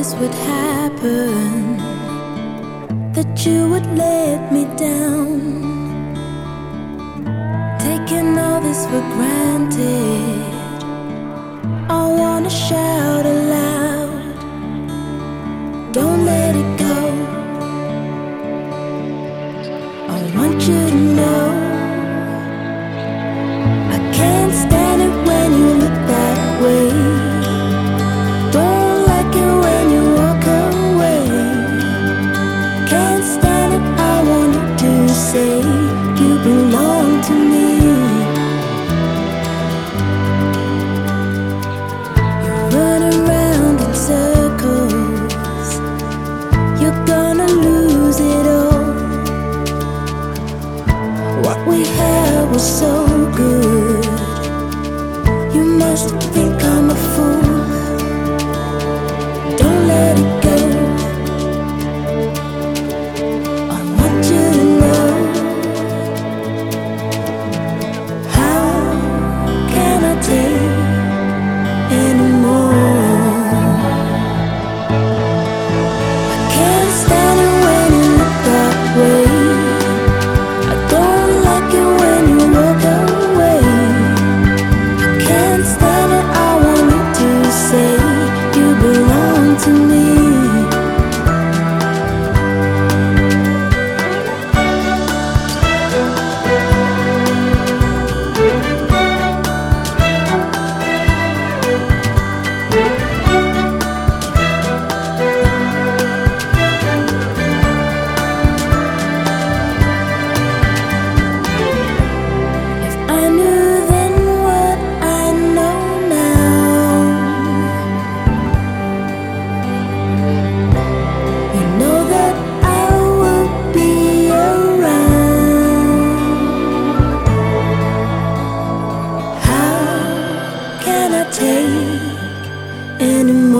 this would happen, that you would let me down. Taking all this for granted, I wanna shout aloud, don't let it go. I want you to know I can't stand it when you look that way. Don't like it when you walk away. Can't stand it, I want you to say you belong to me. You run around in circles, you're gonna lose it all. What we had was so good, you must think I'm a fool. Don't let it go. I want you to know, how can I take anymore? I can't stand it when you look that way. I don't like it when you walk away. I can't stand it, I want you to say you belong to me. If I knew then what I know now, you know that I will be around. How can I take anymore?